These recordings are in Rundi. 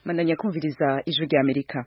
Mandanya kumviriza ijwi rya Amerika.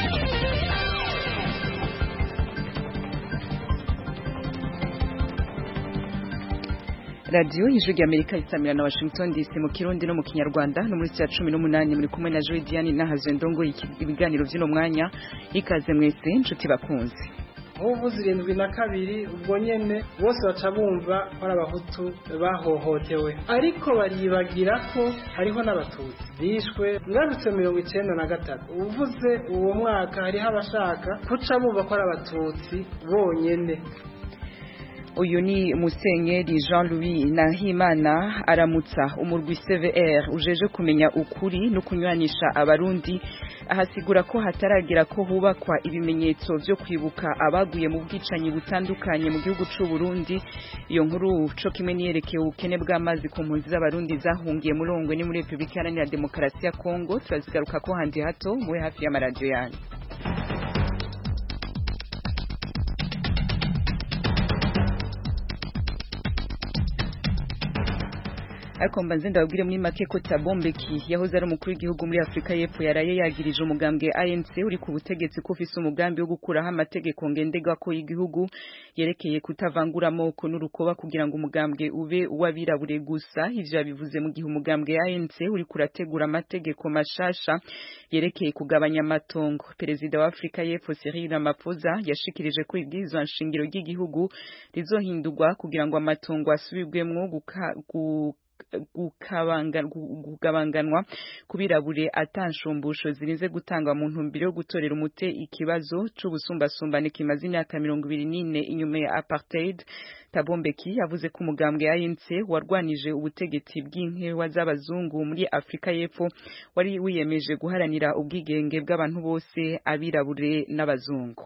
Radio ijwi rya Amerika isamira na Washington DC mu Kirundi no mu Kinyarwanda no muri 18 muri kumwe na Joy Diane na Hazendongo ibiganiro by'ino mwanya ikaze mwese inshuti bakunze. Ubu 72 ubwo nyene bose baca bumva ari abahutu bahohotewe ariko baribagira ko hariho n'abatutsi bishwe ngarutse 1993 uvuze uwo mwaka hariho abashaka kuca bumva ko ari abatutsi bonyene. Uyu ni Musenyeri Jean-Louis Nahimana aramutsa umurwi CVR ujeje kumenya ukuri no kunywanisha abarundi ahasigura ko hataragira ko hubakwa ibimenyetso byo kwibuka abaguye mu bwicanyi butandukanye mu gihugu c'u Burundi. Iyo nkuru co kimwe niyerekeye ubukene bw'amazi ku mpunzi z'abarundi zahungiye muri Ongwe ni muri Republika Iharanira Demokarasi ya Kongo turazigaruka ko handi hato muri hafi y'amaradio yanyu. Ariko mbanze ndabwire muri make ko Thabo Mbeki yahoze ari umukuru w'igihugu muri Afrika y'Epfo yaraye yagirije umugambwe ANC uri ku butegetsi ko ufise umugambi wo gukuraho amategeko ngendegwa ko y'igihugu yerekeye kutavangura amoko n'urukoba kugira ngo umugambwe ube uwabirabure gusa. Ivyo yabivuze mu gihe umugambwe ANC uri kurategura amategeko mashasha yerekeye kugabanya amatongo. Perezida wa Afrika y'Epfo Cyril Ramaphosa yashikirije ko ibwirizwa nshingiro ry'igihugu rizohindurwa kugira ngo amatongo asubirwemwo gukabanganwa kubirabure atanshumbusho zirinze gutangwa mu ntumbero yo gutorera umute ikibazo c'ubusumbasumbane kimaze imyaka 24 inyuma ya apartheid. Thabo Mbeki yavuze ko umugambwe ANC warwanije ubutegetsi bw'inkewa z'abazungu muri Afrika y'Epfo wari wiyemeje guharanira ubwigenge bw'abantu bose abirabure n'abazungu.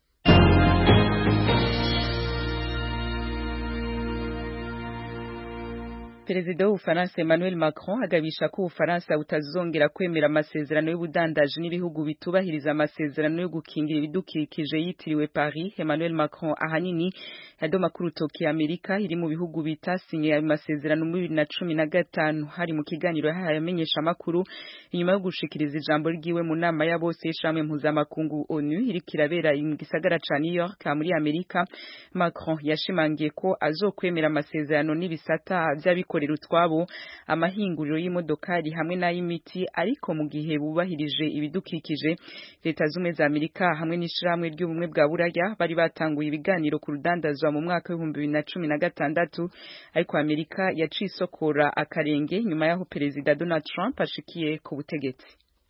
Perezida w'Ubufaransa Emmanuel Macron agabisha ko Ubufaransa butazongera kwemera amasezerano y'ubudandaji n'ibihugu bitubahiriza amasezerano yo gukingira ibidukikije yitiriwe Paris. Emmanuel Macron ahanini yadoma ku rutoki Amerika iri mu bihugu bitasinye ayo masezerano muri 2015 hari mu kiganiro yamenyesha makuru inyuma yo gushikiriza ijambo ryiwe mu nama ya bose y'ishamwe mpuzamakungu ONU iri kirabera mu gisagara ca New York muri Amerika. Macron yashimangiye ko azokwemera amasezerano n'ibisata by'abikorera utwabo amahinguriro y'imodokari hamwe n'ay'imiti ariko mu gihe bubahirije ibidukikije. Leta z'Ubumwe za Amerika hamwe n'ishiramwe ry'ubumwe bwa Buraya bari batanguye ibiganiro ku rudandazwa mu mwaka wa 2016 ariko Amerika yacisokora akarenge nyuma yaho Perezida Donald Trump ashikiye ku butegetsi.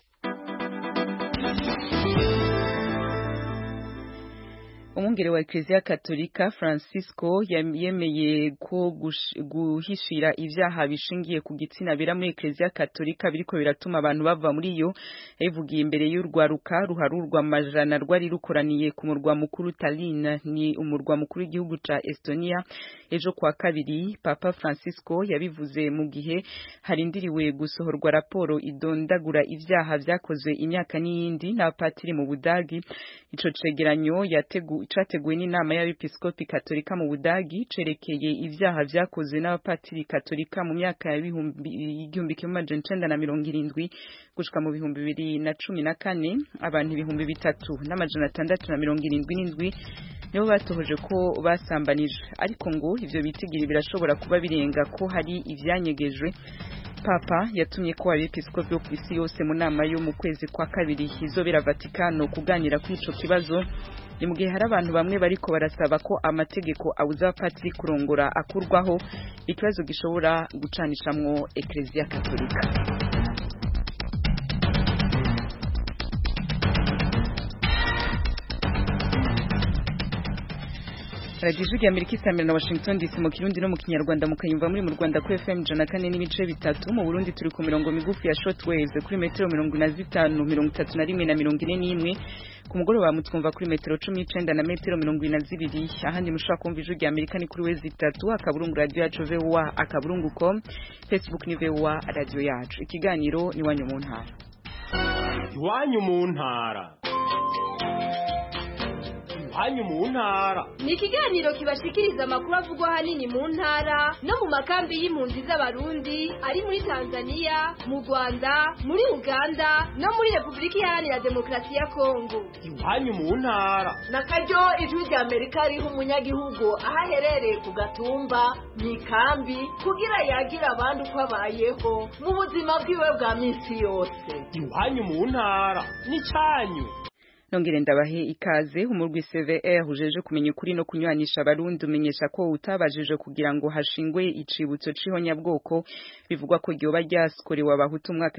Umwungere wa Eklezia Katolika Francisco yemeye ko guhishira ivyaha bishingiye ku gitsina bera muri Eklezia Katolika biriko biratuma abantu bava muri yo. Yavugiye imbere y'urwaruka ruharurwa amajana rwari rukoraniye ku murwa mukuru Tallinn, ni umurwa mukuru w'igihugu ca Estonia. Ejo kwa kabiri Papa Francisco yabivuze mu gihe harindiriwe gusohorwa raporo idondagura ivyaha vyakozwe imyaka n'iyindi n'abapatiri mu Budagi. Ico cegeranyo categuwe n'inama y'abepiskopi Katolika mu Budagi cerekeye ivyaha vyakozwe n'abapatiri Katolika mu myaka ya 1970 gushika mu 2014. Abantu 3677 nibo batohoje ko basambanije ariko ngo ivyo bitigiri birashobora kuba birenga ko hari ivyanyegejwe. Papa yatumye ko abepiskopi bo kw'isi yose mu nama yo mu kwezi kwa kabiri izobera Vatikano kuganira kuri ico kibazo. Ni mu gihe hari abantu bamwe bariko barasaba ko amategeko abuza abapatiri kurongora akurwaho, ikibazo gishobora gucanishamwo Eklezia Katolika. Radio ya Amerika isamira na Washington DC mu Kirundi no mu Kinyarwanda mukayumva muri mu Rwanda ku FM 104 n'ibice bitatu. Mu Burundi turi ku mirongo migufi ya shortwave kuri metero 45 31 na 41. Ku mugoroba mutwumva kuri metero 19 na metero 22. Ahandi mushaka kumva ijwi rya Amerika ni kuri wezi 3 akaburungu radio yacu VOA akaburungu.com, Facebook ni VOA radio yacu. Ikiganiro ni wanyu mu ntara. Iwanyu mu ntara. iwanyu mu ntara. Ni ikiganiro kibashikiriza amakuru avugwa hanini mu ntara no mu makambi y'impunzi z'abarundi ari muri Tanzania, mu Rwanda, muri Uganda no muri Republika Iharanira Demokarasi ya Kongo. Iwanyu mu ntara. Nakaryo ijwi rya Amerika riha umunyagihugu aho aherereye ku gatumba mu ikambi kugira yagira abandi uko abayeho mu buzima bwiwe bwa minsi yose. Iwanyu mu ntara ni cyanyu. Nongere ndabahe ikaze umurwi CVR ujeje kumenya ukuri no kunywanisha abarundi umenyesha ko utabajije kugira ngo hashingwe icibutso c'ihonyabwoko bivugwa ko ryoba ryaskorewe abahutu umwaka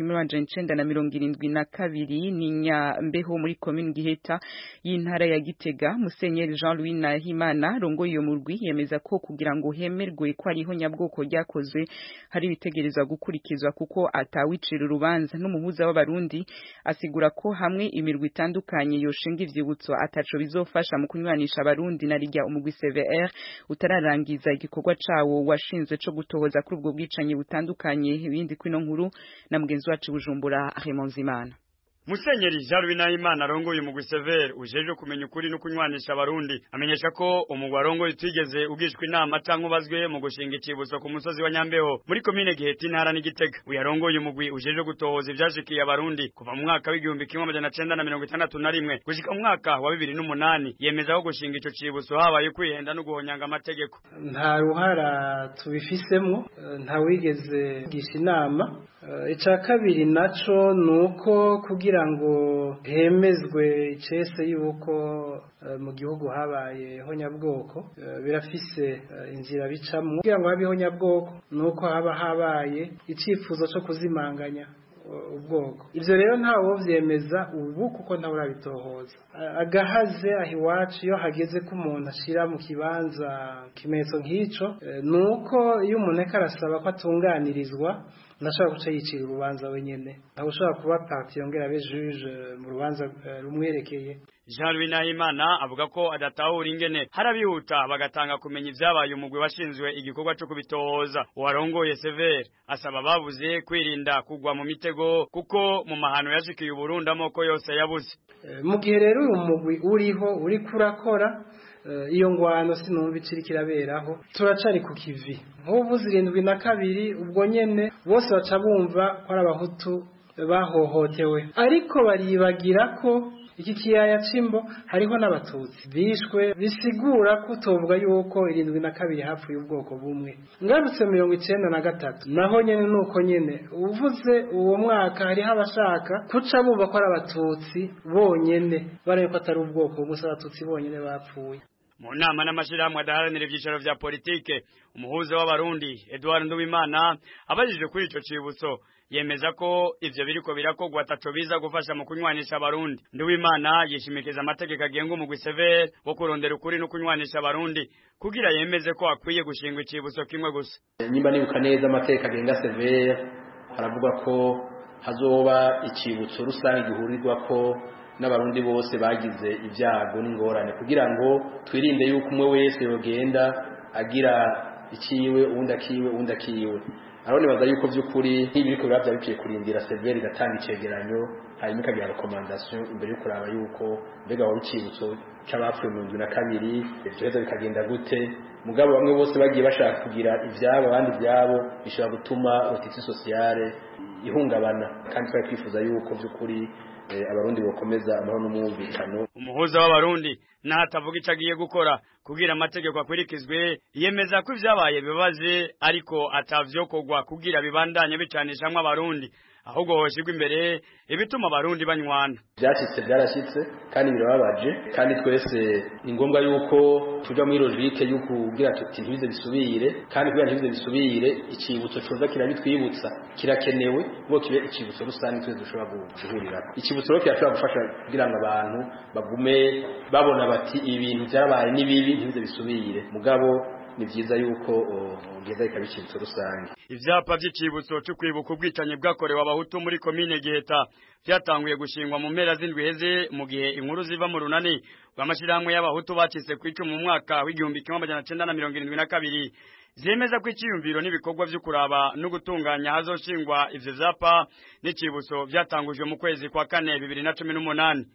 w'1972 ni Nyambeho muri commune Giheta y'intara ya Gitega. Musenyeri Jean-Louis Nahimana rongo iyo murwi yemeza ko kugira ngo hemerwe ko ari ihonyabwoko ryakozwe hari bitegerezwa gukurikizwa kuko atawicira urubanza. N'umuhuza w'abarundi asigura ko hamwe imirwi itandukanye yoshinga ivyibutso ataco bizofasha mu kunywanisha abarundi na rijya umugwi CVR utararangiza igikorwa cawo washinzwe co gutohoza kuri ubwo bwicanyi butandukanye. Ibindi kwino nkuru na mugenzi wacu Bujumbura Raymond Zimana. Musenyeri Jean-Louis Nahimana arongoye umugwi CVR ujeje kumenya ukuri no kunywanisha abarundi amenyesha ko umugwi arongoye utigeze ugishwe inama canke ubazwe mu gushinga icibutso ku musozi wa Nyambeho muri commune Giheta intara n'Igitega. Uyarongoye umugwi ujeje gutohoza ivyashikiye abarundi kuva mu mwaka w'1961 gushika mu mwaka wa 2008 yemeza ko gushinga ico cibutso habaye kwihenda no guhonyanga amategeko. Nta ruhara tubifisemo, nta wigeze gisha inama. Ica kabiri naco nuko kugira ngo hemezwe icese yuko mu gihugu habaye honyabwoko birafise inzira bicamwe. Kugira ngo habe honyabwoko nuko haba habaye icifuzo cyo kuzimanganya ubwoko. Ivyo rero ntawo vyemeza ubu kuko ntawe urabitohoza. Agahaze ahiwacu iyo hageze ko umuntu ashira mu kibanza kimenyetso nk'ico nuko iyo umuntu akarasaba ko atunganirizwa nashaka guca yicira urubanza wenyene aho ushaka kuba parti yongera abe juge mu rubanza rumwerekeye. Jean-Louis Nahimana avuga ko adatahura ingene harabihuta bagatanga kumenya ivyabaye umugwi washinzwe igikorwa cyo kubitohoza. Uwarongoye CVR asaba babuze kwirinda kugwa mu mitego kuko mu mahano yashikiye Burundi amoko yose yabuze. Mu gihe rero uyu mugwi uriho uri kurakora iyo ngwano sinumva iciri kiraberaho turacari ku kivi. Nk'ubu 72 ubwo nyene bose baca bumva ko ari abahutu bahohotewe, ariko baribagira ko iki kiyaya cimbo hariho n'abatutsi bishwe, bisigura ko utovuga yuko 72 hapfuye ubwoko bumwe. Ngarutse 1993 naho nyene nuko nyene uvuze uwo mwaka hariho abashaka kuca bumva ko ari abatutsi bonyene bareko ko atari ubwoko bumwe, abatutsi bonyene bapfuye. Mu nama n'amashirahamwe adaharanira ivyicaro vya politike umuhuza w'abarundi Edouard Nduwimana abajije kuri ico cibutso yemeza ko ivyo biriko birakogwa ataco biza gufasha mu kunywanisha abarundi. Nduwimana yishimikiza amategeko agenga umugwi CVR wo kurondera ukuri no kunywanisha abarundi kugira yemeze ko akwiye gushingwa icibutso kimwe gusa. Nimba nibuka neza amategeko agenga CVR haravuga ko hazoba icibutso rusange gihurirwa ko n'abarundi bose bagize ibyago n'ingorane kugira ngo twirinde yuko umwe wese yogenda agira ikiwe uwundi akiwe. Arone baza yuko vy'ukuri n'ibiriko biravya biciye kurindira CVR igatanga icegeranyo hanyuma ikagira recommandation imbere yo kuraba yuko mbega wa bicibutso c'abapfuye 72 ivyo bikagenda gute. Mugabo bamwe bose bagiye bashaka kugira ivyabo abandi vyabo bishobora gutuma otiti sociale ihungabana, kandi twari twifuza yuko vy'ukuri abarundi bokomeza amahoro n'umwumvikano. Umuhuza w'abarundi natavuga icagiye gukora kugira amategeko akurikizwe yemeza ko ivyabaye bibaze ariko atavyokogwa kugira bibandanye bicanishamwe abarundi ahubwo hoshigwa imbere ibituma abarundi banywana. Byarashitse kandi birababaje, kandi twese ni ngombwa yuko tuja muri logique yuko kugira tuti ntibize bisubire, kandi kugira ntibize bisubire icibutso coza kirabitwibutsa kirakenewe ngo kibe icibutso rusange twese dushobora guhurira. Icibutso rero kirashobora gufasha kugira ngo abantu bagume babona bati ibintu byabaye nibibi ntibize bisubire, mugabo ni byiza yuko ngeza ikabicibutso rusange. Ivyapa vy'icibutso cyo kwibuka ubwicanyi bwakorewe abahutu muri commune Giheta vyatanguye gushingwa mu mpera z'indwi heze mu gihe inkuru ziva mu runani rw'amashirahamwe y'abahutu bacitse kwica mu mwaka w'1972 zemeza ko iciyumviro n'ibikorwa vyo kuraba no gutunganya hazoshingwa ivyo vyapa n'icibutso vyatangujwe mu kwezi kwa 4 2018.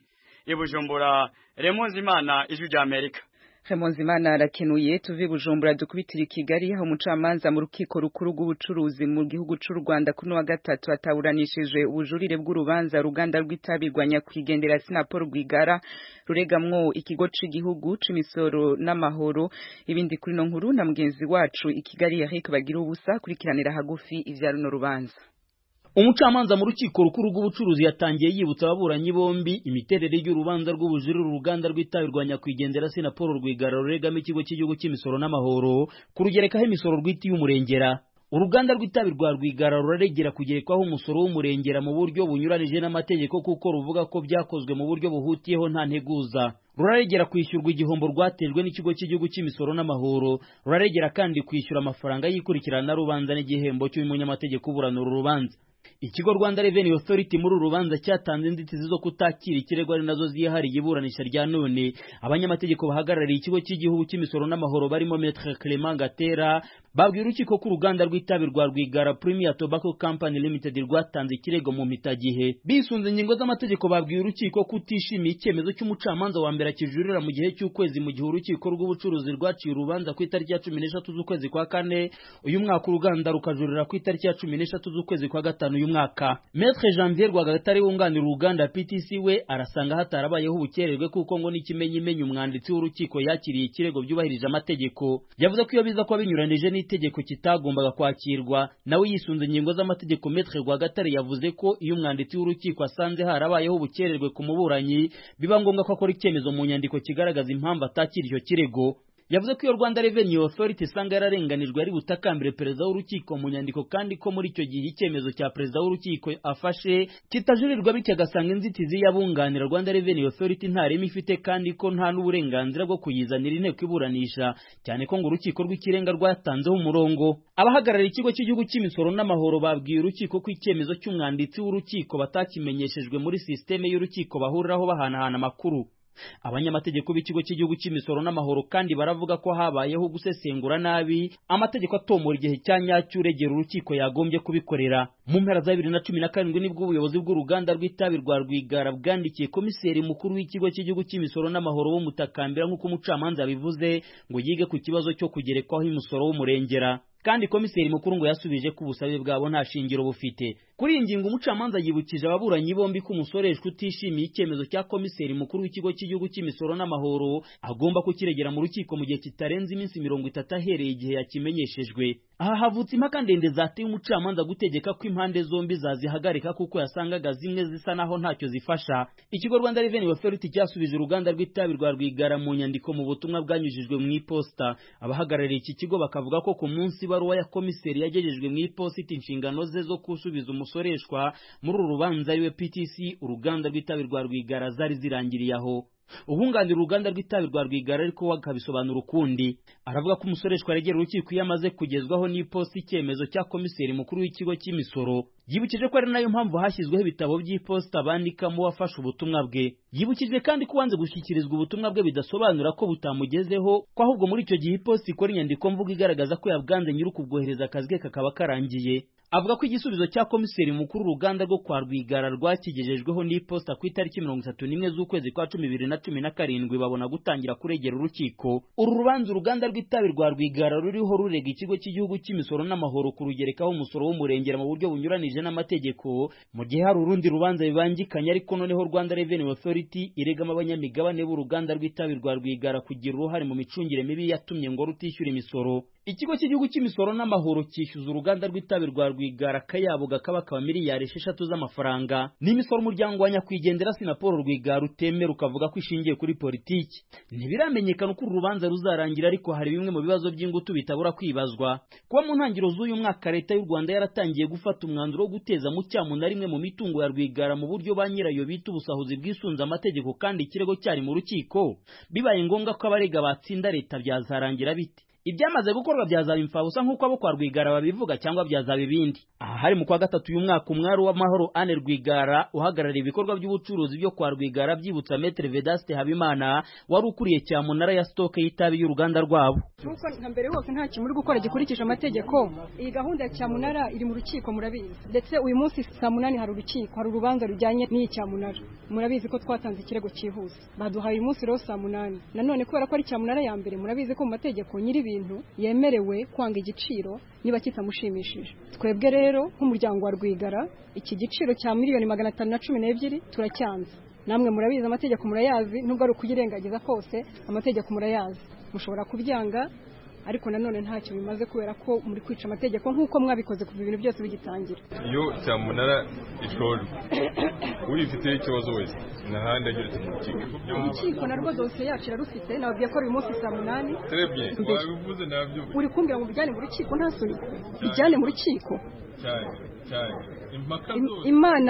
Bujumbura. Remonzimana, Ijwi rya Amerika. Remonzimana arakenuye tuve Bujumbura dukubitira Kigali aho umucamanza mu rukiko rukuru rw'ubucuruzi mu gihugu c'u Rwanda kuno wa gatatu ataburanishije ubujurire bw'urubanza ruganda rw'itabirwanya kwigendera Sinapol Rwigara ruregamwo ikigo c'igihugu c'imisoro n'amahoro. Ibindi kuri no nkuru na mugenzi wacu i Kigali Eric Bagira ubusa kurikiranira hagufi ivya runo rubanza. Umucamanza mu rukiko rukuru rw'ubucuruzi yatangiye yibutsa ababuranyi bombi imiterere y'urubanza rw'ubujurire uruganda rw'itabirwanya kwigendera Sinapol Rwigara ruregama ikigo cy'igihugu cy'imisoro n'amahoro kurugerekaho imisoro rw'iti y'umurengera. Uruganda rw'itabi rwa Rwigara ruraregera kugerekwaho umusoro w'umurengera mu buryo bunyuranije n'amategeko kuko ruvuga ko byakozwe mu buryo buhutiyeho nta nteguza. Ruraregera kwishyurwa igihombo rwatejwe n'ikigo cy'igihugu cy'imisoro n'amahoro. Ruraregera kandi kwishyura amafaranga yikurikirana rubanza n'igihembo cy'umunyamategeko uburana urubanza. Ikigo Rwanda Revenue Authority muri urubanza cyatanze inzitizi zo kutakira ikirego ari nazo ziyahariye iburanisha rya none. Abanyamategeko bahagarariye ikigo cy'igihugu cy'imisoro n'amahoro barimo Maître Clément Gatera babwiye urukiko ko uruganda rw'itabi rwa Rwigara Premier Tobacco Company Limited rwatanze ikirego mu mitagihe. Bisunze ingingo z'amategeko babwiye urukiko ko utishimiye icyemezo cy'umucamanza wa mbere akijurira mu gihe cy'ukwezi mu gihe urukiko rw'ubucuruzi rwaciye urubanza ku itariki ya 13 z'ukwezi kwa kane uyu mwaka uruganda rukajurira ku itariki ya 13 z'ukwezi kwa gatanu uyu mwaka. Maître Janvier Rwagatare wunganira uruganda PTC we arasanga hatarabayeho ubukererwe kuko ngo n'ikimenyimenyi umwanditsi w'urukiko yakiriye ikirego byubahirije amategeko. Yavuze ko iyo biza ko binyuranije n'itegeko kitagombaga kwakirwa. Nawe yisunze ingingo z'amategeko Maître Rwagatare yavuze ko iyo umwanditsi w'urukiko asanze harabayeho ubukererwe ku muburanyi biba ngombwa ko akora icyemezo mu nyandiko kigaragaza impamvu atakira icyo kirego. Yavuze ko iyo Rwanda Revenue Authority isanga yararenganijwe ari butakambire perezida w'urukiko mu nyandiko kandi ko muri icyo gihe icyemezo cya perezida w'urukiko afashe kitajurirwa bityo agasanga inzitizi y'abunganira Rwanda Revenue Authority nta reme ifite kandi ko nta n'uburenganzira bwo kuyizanira inteko iburanisha cyane ko ngo urukiko rw'ikirenga rwatanzeho umurongo. Abahagarariye ikigo cy'igihugu cy'imisoro n'amahoro babwiye urukiko ko icyemezo cy'umwanditsi w'urukiko batakimenyeshejwe muri systeme y'urukiko bahuriraho bahanahana amakuru. Abanyamategeko b'ikigo cy'igihugu cy'imisoro n'amahoro kandi baravuga ko habayeho gusesengura nabi amategeko atomora igihe cya nyacyo uregera urukiko yagombye kubikorera. Mu mpera za 2017 nibwo ubuyobozi bw'uruganda rw'itabi rwa Rwigara bwandikiye komiseri mukuru w'ikigo cy'igihugu cy'imisoro n'amahoro bumutakambira nk'uko umucamanza bivuze ngo yige ku kibazo cyo kugerekwaho imisoro w'umurengera. Kandi komiseri mukuru ngo yasubije ko ubusabe bwabo nta shingiro bufite. Kuri iyi ngingo umucamanza yibukije ababuranyi bombi ko umusoreshwa utishimiye icyemezo cya komiseri mukuru w'ikigo cy'igihugu cy'imisoro n'amahoro agomba kukiregera mu rukiko mu gihe kitarenze iminsi 30 ahereye igihe yakimenyeshejwe. Aha havutse impaka ndende zateye umucamanza gutegeka ko impande zombi zazihagarika kuko yasangaga zimwe zisa naho ntacyo zifasha. Ikigo Rwanda Revenue Authority cyasubije uruganda rw'itabi rwa Rwigara mu nyandiko mu butumwa bwanyujijwe mu iposta. Abahagarariye iki kigo bakavuga ko ku munsi baruwa ya komiseri yagejejwe mu iposita inshingano ze zo kusubiza umusoreshwa muri uru rubanza ariwe PTC uruganda rw'itabi rwa Rwigara zari zirangiriye aho. Ubunganira uruganda rw'itabi rwa Rwigara ariko wakabisobanura ukundi. Aravuga ko umusoreshwa aregera urukiko iyo amaze kugezwaho n'iposita icyemezo cya komiseri mukuru w'ikigo cy'imisoro. Yibukije ko ari nayo mpamvu hashyizweho ibitabo by'iposita bandikamo wafashe ubutumwa bwe. Yibukije kandi ko wanze gushyikirizwa ubutumwa bwe bidasobanura ko butamugezeho ko ahubwo muri icyo gihe iposita ikora inyandiko mvuga igaragaza ko yabwanze nyir'ukubwohereza akazi ke kakaba karangiye. Avuga ko igisubizo cya komiseri mukuru uruganda rwo kwa Rwigara rwakigejejweho n'iposita ku itariki 31 z'ukwezi kwa 2017 babona gutangira kuregera urukiko. Uru rubanza uruganda rw'itabi rwa Rwigara ruriho rurega ikigo cy'igihugu cy'imisoro n'amahoro kurugerekaho umusoro w'umurengera mu buryo bunyuranije n'amategeko mu gihe hari urundi rubanza bibangikanye ariko noneho Rwanda Revenue Authority iregama abanyamigabane b'uruganda rw'itabi rwa Rwigara kugira uruhare mu micungire mibi yatumye ngo rutishyura imisoro. Ikigo cy'igihugu cy'imisoro n'amahoro cyishyuza uruganda rw'itabi rwa Rwigara kayabo gakaba miliyari 6 z'amafaranga. N'imisoro umuryango wa nyakwigendera Sinapol Rwigara utemera ukavuga ko ishingiye kuri politiki. Ntibiramenyekana uko urubanza ruzarangira ariko hari bimwe mu bibazo by'ingutu bitabura kwibazwa. Kuba mu ntangiriro z'uyu mwaka leta y'u Rwanda yaratangiye gufata umwanzuro wo guteza mu cyamu na rimwe mu mitungo ya Rwigara mu buryo ba nyirayo bita ubusahuzi bwisunze amategeko kandi ikirego cyari mu rukiko. Bibaye ngombwa ko abarega batsinda leta byazarangira bite? ibyamaze gukorwa byazaba imfabusa nk'uko abo kwa Rwigara babivuga cyangwa byazaba ibindi. Aha hari mu kwa gatatu uyu mwaka umwari w'amahoro Anne Rwigara uhagarariye ibikorwa by'ubucuruzi byo kwa Rwigara byibutsa Maître Vedaste Habimana wari ukuriye cyamunara ya stock y'itabi y'uruganda rwabo. Nuko nka mbere hose nta kimuri gukora gikurikije amategeko. Iyi gahunda ya cyamunara iri mu rukiko murabizi. Ndetse uyu munsi saa 8 hari urukiko, hari urubanza rujyanye n'iyi cyamunara. Murabizi ko twatanze ikirego cyihuse. Baduhaye uyu munsi rero saa 8. Nanone kubera ko ari cyamunara ya mbere murabizi ko mu mategeko nyiri ibintu yemerewe kwanga igiciro niba kitamushimishije. Twebwe rero nk'umuryango wa Rwigara iki giciro cya $512 turacyanze. Namwe murabizi amategeko murayazi nubwo ari ukuyirengagiza kose amategeko murayazi. Mushobora kubyanga ariko nanone ntacyo bimaze kubera ko muri kwica amategeko nk'uko mwabikoze kuva ibintu byose bigitangira. Iyo cyamunara ishojwe urifite ikibazo wese nahandi agiretse mu rukiko narwo dosiye yacu irarufite nababwiye ko uyu munsi saa 8. Très bien wabivuze nabyo uri kumbwira ngo bijyane mu rukiko nta soni bijyane mu rukiko cyane Imana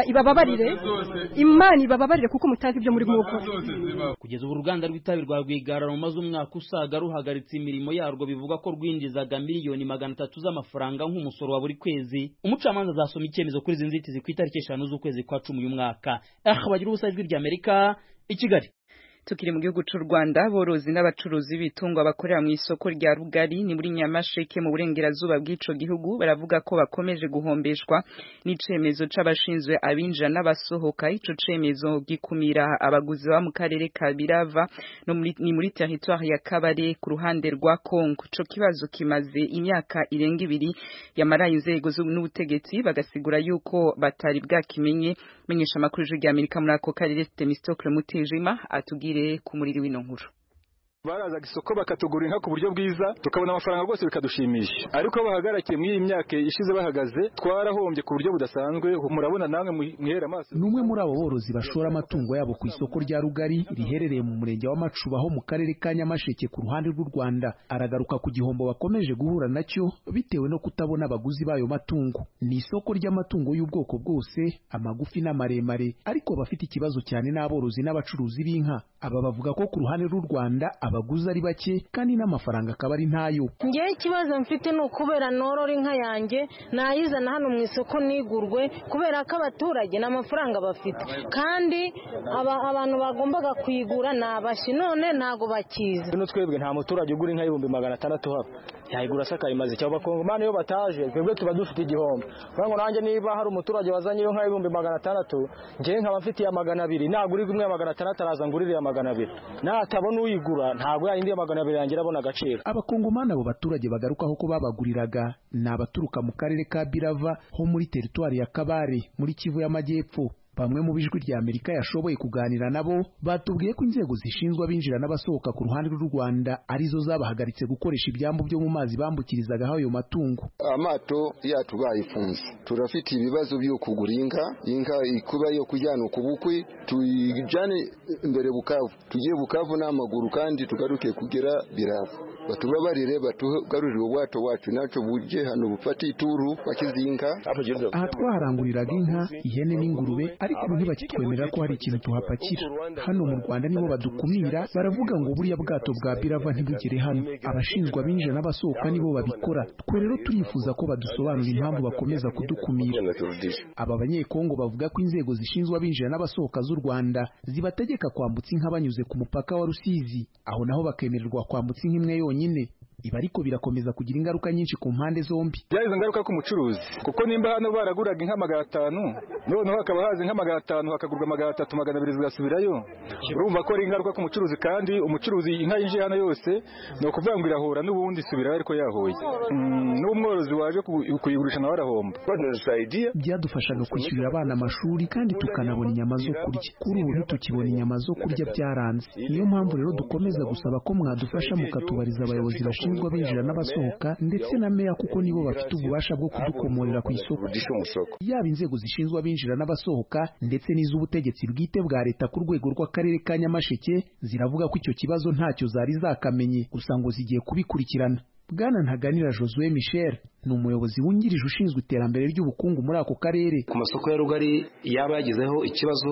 ibababarire kuko mutazi ibyo muri gukora. Kugeza ubu uruganda rw'itabi rwa Rwigara rumaze umwaka usaga ruhagaritse imirimo yarwo bivuga ko rwinjizaga miliyoni 300 z'amafaranga nk'umusoro wa buri kwezi. Umucamanza azasoma icyemezo kuri izi nzitizi ku itariki 5 z'ukwezi kwa 10 uyu mwaka. Bagira ubusajwi ry'Amerika i Kigali. Tukiri mu gihugu cy'u Rwanda borozi n'abacuruzi bitungwa bakorera mu isoko rya Rugari ni muri Nyamasheke mu burengerazuba bw'ico gihugu baravuga ko bakomeje guhombeshwa n'icemezo c'abashinzwe abinjira n'abasohoka. Ico cemezo gikumira abaguzi ba mu karere ka Birava no muri territoire ya Kabare ku ruhande rwa Kongo. Ico kibazo kimaze imyaka irenga 2 yamaraye inzego n'ubutegetsi bagasigura yuko batari bwakimenye. Menyesha makuru y'Ijwi Amerika muri ako karere Temistocle Mutijima atugire ku muriri w'ino nkuru. Barazaga isoko bakatugura inka ku buryo bwiza tukabona amafaranga rwose bikadushimisha, ariko bahagarakiye muri iyi myaka ishize bahagaze twarahombye ku buryo budasanzwe. Murabona namwe mwihera amaso. Numwe muri abo borozi bashora amatungo yabo ku isoko rya Rugari riherereye mu murenge wa Macuba ho mu karere ka Nyamasheke ku ruhande rw'u Rwanda aragaruka ku gihombo bakomeje guhura nacyo bitewe no kutabona abaguzi bayo matungo. Ni isoko ry'amatungo y'ubwoko bwose amagufi n'amaremare, ariko bafite ikibazo cyane n'aborozi n'abacuruzi b'inka. Aba bavuga ko ku ruhande rw'u Rwanda abaguzi ari bake kandi n'amafaranga akaba ari ntayo. Ngiye ikibazo mfite no kubera norora inka yanjye nayizana hano mu isoko nigurwe kubera ko abaturage n'amafaranga bafite kandi abantu bagombaga kuyigura nabashi none nago bakize. Bino twebwe nta muturage ugura inka $600 hapa yayigura saka imaze cyangwa Bakongomani yo bataje twebwe tuba dufite igihombo. Ngo nanjye niba hari umuturage wazanye iyo nka $600 ngiye nkaba mfitiye $200 nagura imwe $600 araza ngurire $200 natabona uyigura ntabwo yindi $200 yangira abona agaciro. Abakongomani abo baturage bagarukaho ko babaguriraga n'abaturuka mu karere ka Birava ho muri territoire ya Kabare muri Kivu y'Amajyepfo. Bamwe mu bijwi rya Amerika yashoboye kuganira nabo batubwiye ko inzego zishinzwe abinjira n'abasohoka ku ruhande rw'u Rwanda arizo zabahagaritse gukoresha ibyambu byo mu mazi bambukirizaga ayo matungo. Amato yacu bayifunze, turafite ibibazo byo kugura inka ikuba yo kujyana ku bukwe tuyijane imbere Bukavu, tugiye Bukavu n'amaguru kandi tugaruke kugera Birava. Batubabarire batugarurire ubwato wacu naco buje hano bufati ituru bakizinka. Aha twaharanguriraga inka, ihene n'ingurube, ariko ntibakitwemerera ko hari ikintu tuhapakira. Hano mu Rwanda nibo badukumira, baravuga ngo buriya bwato bwa Birava ntibugere hano. Abashinzwe abinjira n'abasohoka nibo babikora. Twe rero turifuza ko badusobanurira impamvu bakomeza kudukumira. Aba banyekongo bavuga ko inzego zishinzwe abinjira n'abasohoka z'u Rwanda zibategeka kwambutsa inka banyuze ku mupaka wa Rusizi, aho naho bakemererwa kwambutsa inka imwe yonyine. Ibi ariko birakomeza kugira ingaruka nyinshi ku mpande zombi. Byarizo ngaruka ku mucuruzi kuko nimba hano baraguraga inka $500 noneho hakaba haza inka $500 hakagurwa $300 $200 zigasubirayo. Urumva ko ari ingaruka ku mucuruzi, kandi umucuruzi inka yinjiye hano yose no kuvuga ngo irahora n'ubundi subira ariko yahoye. N'umworozi waje kuyigurisha nawe arahomba. Byadufashaga kwishyurira abana amashuri kandi tukanabona inyama zo kurya. Kuri ubu tukibona inyama zo kurya byaranze. Niyo mpamvu rero dukomeza gusaba ko mwadufasha mukatubariza abayobozi bashinzwe abinjira n'abasohoka ndetse na meya kuko nibo bafite ububasha bwo kudukomorera ku isoko. Yaba inzego zishinzwe abinjira n'abasohoka ndetse n'iz'ubutegetsi bwite bwa leta ku rwego rw'akarere ka Nyamasheke ziravuga ko icyo kibazo ntacyo zari zakamenye, gusa ngo zigiye kubikurikirana. Bwana Ntaganira Josue Michel ni umuyobozi wungirije ushinzwe iterambere ry'ubukungu muri ako karere. Ku masoko ya Rugari yaba yagizeho ikibazo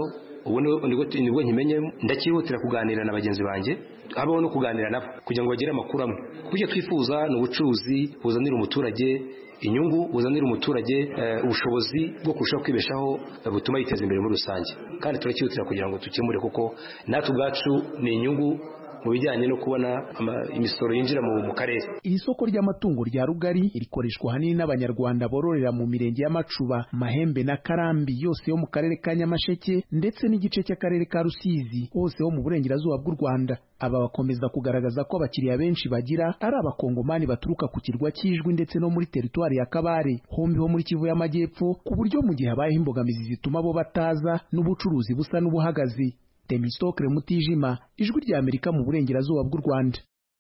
ubu nibwo nkimenye ndakihutira kuganira na bagenzi banjye habaho no kuganira nabo kugira ngo bagire amakuru amwe kuko icyo twifuza ni ubucuruzi buzanira umuturage inyungu buzanira umuturage ubushobozi bwo kurushaho kwibeshaho butuma yiteza imbere muri rusange kandi turakihutira kugira ngo tukemure kuko natwe ubwacu ni inyungu mu bijyanye no kubona imisoro yinjira mu karere. Iri soko ry'amatungo rya Rugari rikoreshwa hanini n'abanyarwanda bororera mu mirenge y'Amacuba, Mahembe na Karambi yose yo mu karere ka Nyamasheke ndetse n'igice cy'akarere ka Rusizi hose ho mu burengerazuba bw'u Rwanda. Aba bakomeza kugaragaza ko abakiriya benshi bagira ari abakongomani baturuka ku kirwa cy'Ijwi ndetse no muri teritwari ya Kabare hombi ho muri Kivu y'Amajyepfo, ku buryo mu gihe habayeho imbogamizi zituma bo bataza n'ubucuruzi busa n'ubuhagazi. Temistokre Mutijima, Ijwi rya Amerika mu burengerazuba bw'u Rwanda.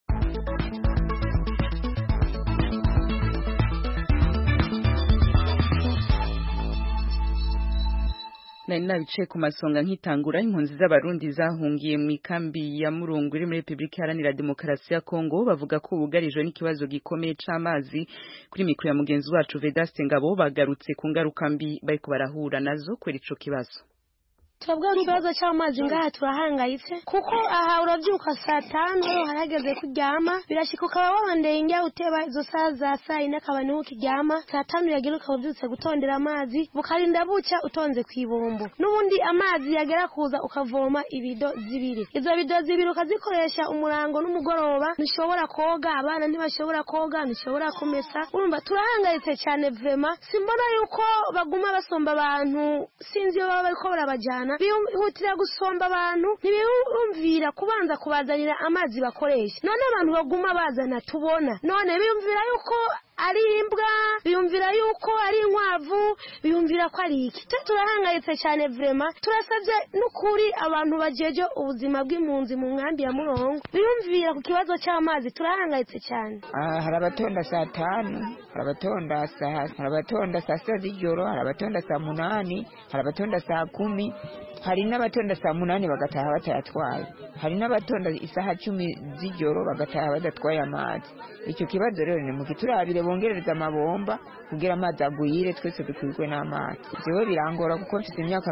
Nari nabicaye ku masonga nkitangura impunzi z'abarundi zahungiye mu ikambi ya Murungu iri muri Republika Iharanira Demokarasi ya Kongo bavuga ko bugarijwe n'ikibazo gikomeye c'amazi. Kuri mikro ya mugenzi wacu Vedaste Ngabo bagarutse ku ngaruka mbi bariko barahura nazo kwera ico kibazo. Twebwe ikibazo cy'amazi ngaha turahangayitse kuko aha urabyuka saa 5 harageze kuryama birashika ukaba wabandenge uteba izo saa za saa 4 akaba niho ukiryama saa 5 yagira ukabyutse gutondera amazi bukarinda buca utonze kwibombo n'ubundi amazi yagera kuza ukavoma ibido zibiri izo bido zibiri ukazikoresha umurango n'umugoroba nishobora koga abana ntibashobora koga nishobora kumesa urumva turahangayitse cyane vrema simbona yuko baguma basomba abantu sinzi yo baba bariko barabajana bihutira gusomba abantu ntibiyumvira kubanza kubazanira amazi bakoresha none abantu baguma bazana tubona none biyumvira yuko ari imbwa biyumvira yuko ari inkwavu biyumvira ko ari iki turahangayitse cyane vrema turasabye n'ukuri abantu bajeje ubuzima bw'impunzi mu nkambi ya Murongo biyumvira ku kibazo cy'amazi turahangayitse cyane hari abatonda saa 5 hari abatonda saa 6 z'ijoro hari abatonda saa 8 hari abatonda saa 10 hari n'abatonda saa 8 bagataha batayatwaye hari n'abatonda isaha 10 z'ijoro bagataha badatwaye amazi icyo kibazo rero ni mu kiturabire bongereza amabomba kugira amazi agwire twese dukwirwe n'amazi jewe birangora kuko mfite imyaka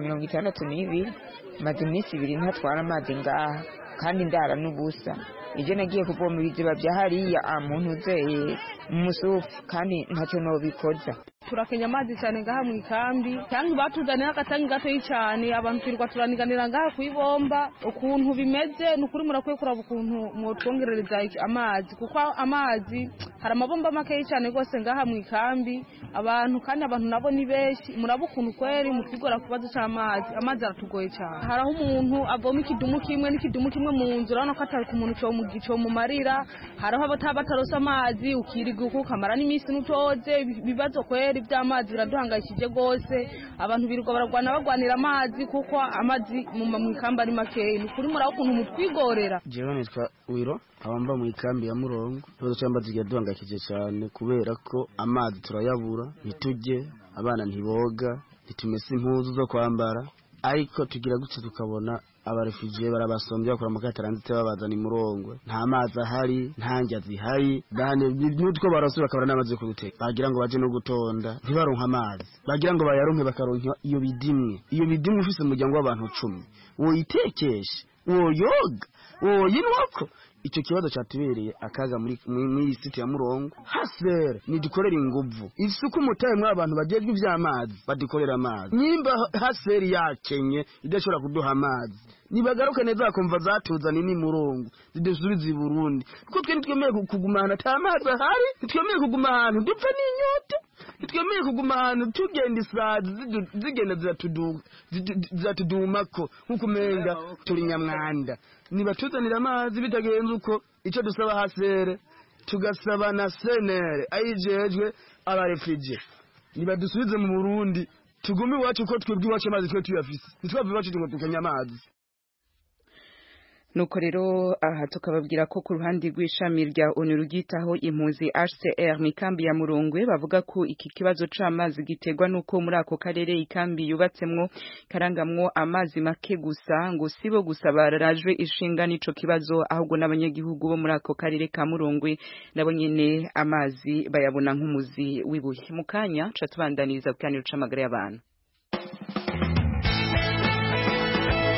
62 maze iminsi 2 ntatwara amazi ngaha kandi ndara n'ubusa ije nagiye kuvoma ibiziba bya hariya muntu uzeye umusufu kandi ntacyo nobikoza turakenya amazi cyane ngaha mu ikambi cyangwa batuzanira agatangi gato cyane abantu twirwa turaniganira ngaha kuibomba ukuntu bimeze nukuri murakwiye kuraba ukuntu mwotwongerereza amazi kuko amazi hari amabomba make cyane gose ngaha mu ikambi abantu kandi abantu nabo ni benshi muraba ukuntu kweri mutigora kubaza cy'amazi amazi aratugoye cyane haraho umuntu avoma ikidumu kimwe n'ikidumu kimwe mu nzu urabona ko atari ku muntu cyo mu marira haraho abatarosa amazi ukiriga ukamara n'iminsi n'utoze bibazo kweri by'amazi biraduhangayikije gose abantu birirwa baragwanira amazi kuko amazi mu ikambi ari makeyi nukuri muraho ukuntu mutwigorera jewe nitwa Wiro abamba mu ikambi ya Murongo ikibazo cy'amazi giduhangayikije cyane kubera ko amazi turayabura ntitujye abana ntiboga ntitumese impuzu zo kwambara ariko tugira gutse tukabona abarefugiye barabasombye bakora mu kataranzite babazana Murongo nta mazi ahari nta njya zihari dane n'utwo barasubira bakabara n'amazi yo guteka bagira ngo baje no gutonda ntibaronka amazi bagira ngo bayaronke bakaronka iyo bidimwe ufise umuryango w'abantu 10 woyitekeshe woyoga woyinwako icyo kibazo cyatubereye akaga muri site ya Murongo hasere nidukorera inguvu isuku mutaye mwa abantu bagejwe ivy'amazi badukorera amazi nyimba hasere yakenye idashobora kuduha amazi nibagaruke neza bakumva zatuzana ni Murongo zidusubiza i Burundi kuko twe nitwemeye kugumana ta amazi ahari nitwemeye kuguma ahantu dupfa n'inyota nitwemeye kuguma ahantu tugenda isazi zigenda zatudumako nkukumenga turi nyamwanda nibatuzanira amazi bitagenze uko icyo dusaba hasere tugasaba na senere ayijejwe abarefugee nibadusubize mu Burundi tugume iwacu ko twebwe iwacu amazi twe tuyafise nitwava iwacu tukanya amazi nuko rero aha tukababwira ko ku ruhande rw'ishami rya ONU rugitaho impunzi HCR mu ikambi ya Murongwe bavuga ko iki kibazo c'amazi giterwa nuko muri ako karere ikambi yubatsemwo karangamwo amazi make gusa ngo sibo gusa bararajwe ishinga n'ico kibazo ahubwo n'abanyagihugu bo muri ako karere ka Murongwe nabo nyene amazi bayabona nk'umuzi w'ibuye mukanya ca tubandaniriza kuganira c'amagara y'abantu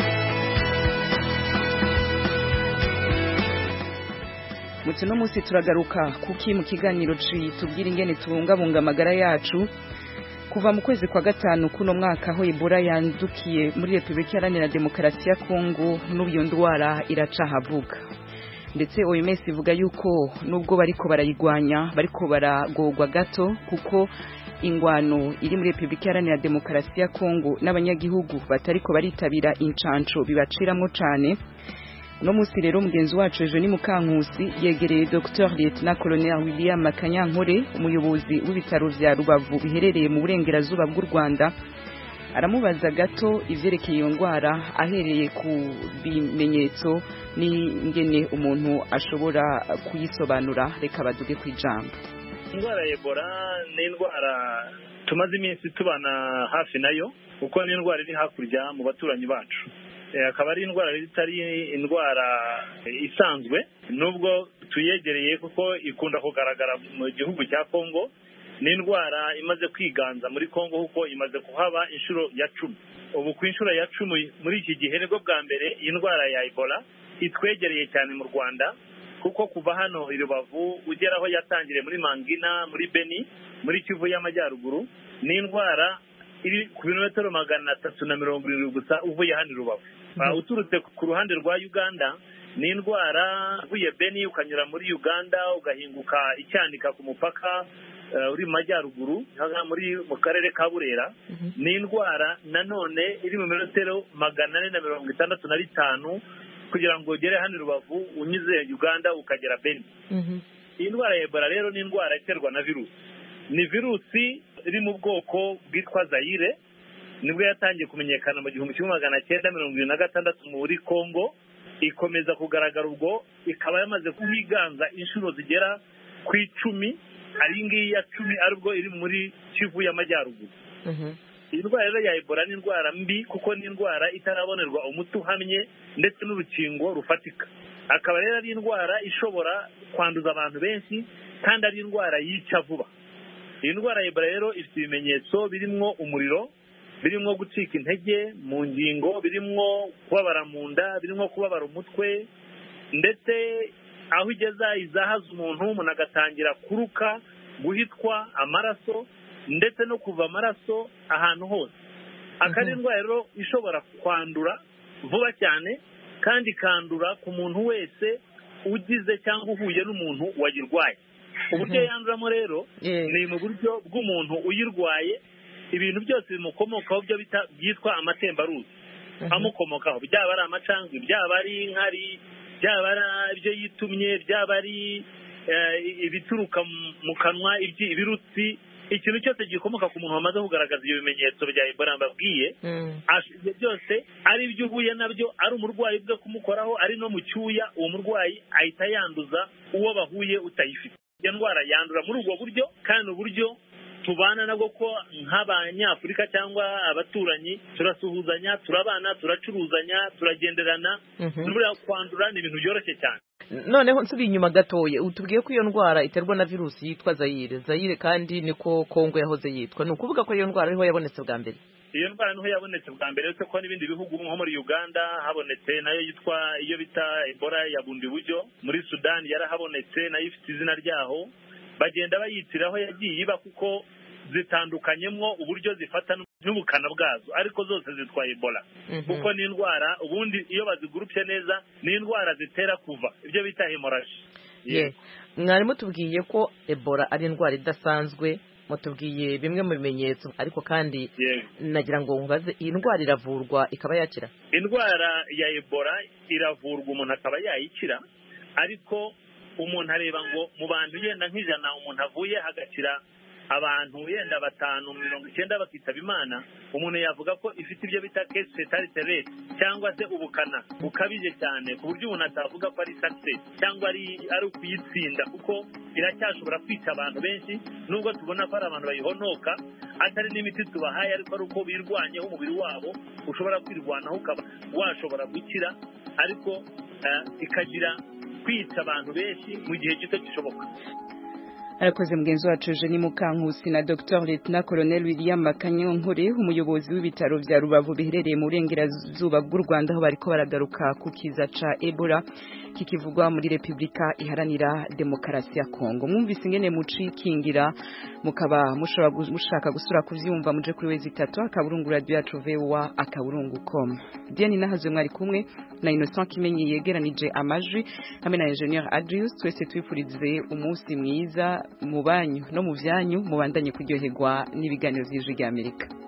mutse no munsi turagaruka kuki mu kiganiro tubwira ingene tubungabunga amagara yacu kuva mu kwezi kwa gatanu kuno mwaka aho Ebola yandukiye muri Republika Iharanira Demokarasi ya Kongo n'ubu ndwara iracahavuga ndetse OMS ivuga yuko nubwo bariko barayigwanya bariko baragogwa gato kuko ingwano iri muri Republika Iharanira Demokarasi ya Kongo n'abanyagihugu batariko baritabira incanco bibaciramwo cane. No musi rero mugenzi wacu ejo ni Mukankusi yegereye Dr. Lieutenant Colonel William Makanyankore umuyobozi w'ibitaro vya Rubavu biherereye mu burengerazuba bw'u Rwanda aramubaza gato ivyerekeye iyo ndwara ahereye ku bimenyetso n'ingene umuntu ashobora kuyisobanura. Reka baduge kwijambo. Indwara ya Ebola ni indwara tumaze iminsi tubana hafi nayo kuko ni indwara iri hakurya mu baturanyi bacu. Akaba ari indwara itari indwara isanzwe nubwo tuyegereye kuko ikunda kugaragara mu gihugu cya Kongo. Ni indwara imaze kwiganza muri Kongo kuko imaze kuhaba inshuro ya 10. Ubu ku inshuro ya 10 muri iki gihe nibwo bwa mbere iyi ndwara ya Ebola itwegereye cyane mu Rwanda kuko kuva hano i Rubavu ugeraho yatangiriye muri Mangina muri Beni muri Kivu y'Amajyaruguru. Ni indwara iri ku birometero 370 gusa uvuye hano i Rubavu. Uturutse ku ruhande rwa Uganda ni indwara uvuye Beni ukanyura muri Uganda ugahinguka icyanika ku mupaka uri mu majyaruguru muri mu karere ka Burera. Ni indwara nanone iri mu birometero 465 kugira ngo ugere hano i Rubavu unyuze Uganda ukagera Beni. Iyi ndwara ya Ebola rero ni indwara iterwa na virusi. Ni virusi iri mu bwoko bwitwa Zaire nibwo yatangiye kumenyekana mu 1976 muri Kongo ikomeza kugaragara ubwo ikaba yamaze kuhiganza inshuro zigera ku 10 ari ngiyi ya 10 aribwo iri muri Kivu y'Amajyaruguru. Iyi ndwara rero ya Ebola ni indwara mbi kuko ni indwara itarabonerwa umuti uhamye ndetse n'urukingo rufatika. Akaba rero ari indwara ishobora kwanduza abantu benshi kandi ari indwara yica vuba. Iyi ndwara ya Ebola rero ifite ibimenyetso birimo umuriro, birimo gucika intege mu ngingo, birimo kubabara mu nda, birimo kubabara umutwe ndetse aho igeza izahaza umuntu agatangira kuruka, guhitwa amaraso ndetse no kuva amaraso ahantu hose. Akari indwara rero ishobora kwandura vuba cyane kandi kandura ku muntu wese ugize cyangwa uhuye n'umuntu wayirwaye. Uburyo yanduramo rero ni mu buryo bw'umuntu uyirwaye ibintu byose bimukomokaho byo byitwa amatembaruzi amukomokaho, byaba ari amacandwe, byaba ari inkari, byaba ari ibyo yitumye, byaba ari ibituruka mu kanwa, ibirutsi, ikintu cyose gikomoka ku muntu wamaze kugaragaza ibyo bimenyetso bya Ebola mbabwiye. Ibyo byose ari ibyo uhuye nabyo, ari umurwayi bwo kumukoraho, ari no mu cyuya, uwo murwayi ahita yanduza uwo bahuye utayifite. Iyo ndwara yandura muri ubwo buryo kandi uburyo tubana nabwo ko nk'abanyafurika cyangwa abaturanyi turasuhuzanya, turabana, turacuruzanya, turagenderana. N'ubura kwandura ni ibintu byoroshye cyane. Noneho nsubiye inyuma gatoye utubwiye ko iyo ndwara iterwa na virusi yitwa Zaire kandi niko Kongo yahoze yitwa. Ni ukuvuga ko iyo ndwara ariho yabonetse bwa mbere. Iyo ndwara niho yabonetse bwa mbere uretse ko n'ibindi bihugu nko muri Uganda habonetse nayo yitwa iyo bita Ebola ya bundi buryo. Muri Sudan yarahabonetse nayo ifite izina ryaho. Bagenda bayitiraho yagiye iba kuko zitandukanyemo uburyo zifata n'ubukana bwazo ariko zose zitwa Ebola. Kuko ni indwara ubundi iyo bazigurupye neza ni indwara zitera kuva ibyo bita hemorrhage. Mwarimu tubwiye ko Ebola ari indwara idasanzwe, mutubwiye bimwe mu bimenyetso ariko kandi nagira ngo nbaze iyi ndwara iravurwa ikaba yakira? Indwara ya Ebola iravurwa umuntu akaba yayikira ariko umuntu areba ngo mu bantu yenda nk'ijana umuntu avuye hagakira abantu yenda 590 bakitaba Imana, umuntu yavuga ko ifite ibyo bita case fatality rate cyangwa se ubukana bukabije cyane ku buryo umuntu atavuga ko ari success cyangwa ari ukuyitsinda kuko iracyashobora kwica abantu benshi nubwo tubona ko ari abantu bayihonoka atari n'imiti tubahaye ariko ari uko birwanyeho umubiri wabo ushobora kwirwanaho ukaba washobora gukira ariko ikagira kwica abantu benshi mu gihe gito gishoboka. arakoze mugenzi wacu Jenny Mukankusi na Dr Lieutenant Colonel William Makanyonkore umuyobozi w'ibitaro vya Rubavu biherereye mu burengerazuba bw'u Rwanda aho bariko baragaruka ku kiza ca Ebola kikivugwa muri Republika Iharanira Demokarasi ya Kongo. Mwumvise ingene mucikingira mukaba mushaka gusura kuvyumva muje kuri wezi 3 akaburungu radio yacu VOA akaburungu.com. Diane Nahazwe mwari kumwe na Innocent Kimenyi yegeranije amajwi hamwe na Engineer Adrius twese twifurize umunsi mwiza mu banyu no mu vyanyu mubandanye kuryoherwa n'ibiganiro vy'Ijwi ry'Amerika.